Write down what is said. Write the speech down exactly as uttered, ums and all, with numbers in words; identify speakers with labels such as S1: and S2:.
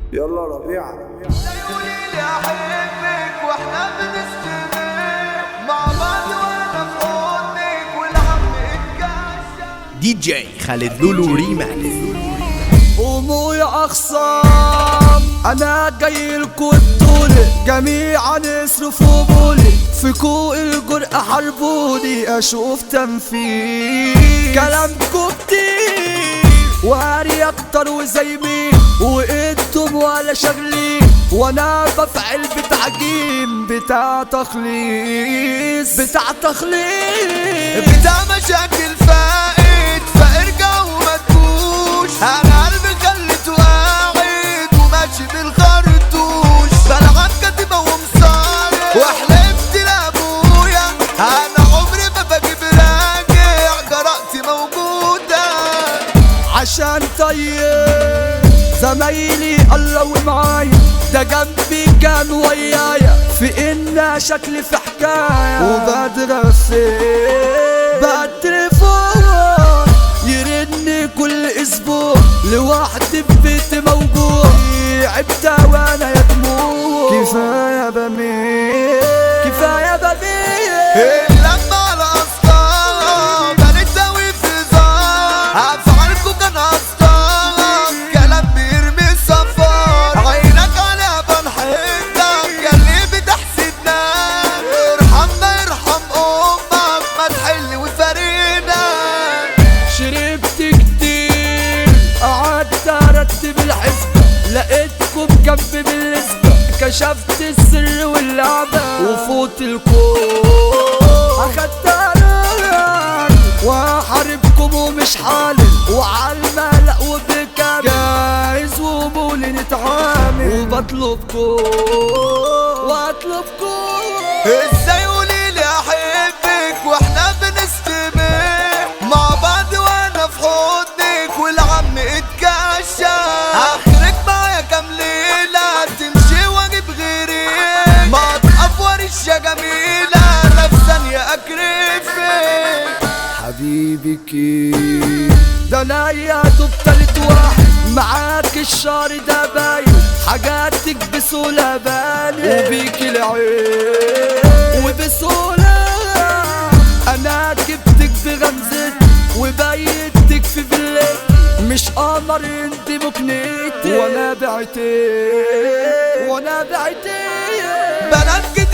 S1: يلا ربيع.
S2: قوليلي احبك واحنا بنستمر مع بعض وانا في حضنك والهم اتكشف.
S3: دي جي خالد لولو ريماكس.
S4: قوموا يا اخصام انا جاي لكم الطول جميعا اصرفوا بولي في كوق الجرأة حاربوني اشوف تنفيذ كلامكم كتير وهاري اكتر وزي مين وانتم ولا شغلين وانا بفعل بتعجين بتاع تخليص بتاع تخليص
S2: بتاع مشاكل فائد فارجع وما تبوش انا قلبي خليته قاعد وماشي بالخرطوش بلغت كاتبه ومصارع وحلفت لابويا انا عمري ما بجيب راجع جرأتي موجوده
S4: عشان طيب زمايلي الله ومعايا ده جنبي كان ويايا في ان شكلي في حكايه وبدرس بقى التليفون يرن كل اسبوع لوحدي في بيتي موجوع عبت وانا يا دموع كفايه بميل كفايه بميل
S2: لما على اصلا بنت اوي في زار افعالكوا كان اصلا كلام بيرمي السفر عينك على بنحبك اللي بتحسدنا ارحمنا ارحم امك ما تحل وتفارقنا.
S4: شربت كتير قعدت ارتب الحسبة لقيتكم جنبي بالنسبة كشفت السر واللعبة وفوت الكون اخدت قرار وحاربكم ومش حالل وعالملأ وبكام جاهز وقبولي نتعامل وبطلبكم واطلبكم
S2: ازاي قوليلي احبك واحنا بنستمر مع بعض وانا في حضنك والعم اتكشف اخرك معايا كام ليله تمشي واجيب غيرك ما تقفورش يا جميله انا في ثانيه اكرفك.
S4: حبيبك ده انا يا دوب تالت واحد معاك الشهر ده باين حاجاتك بسهولة بالي وبيك العين وبسهولة انا جبتك بغمزتك وبيتك في فيلتك مش قمر انت مكنتي وانا بعتك وانا بعتك
S2: بنات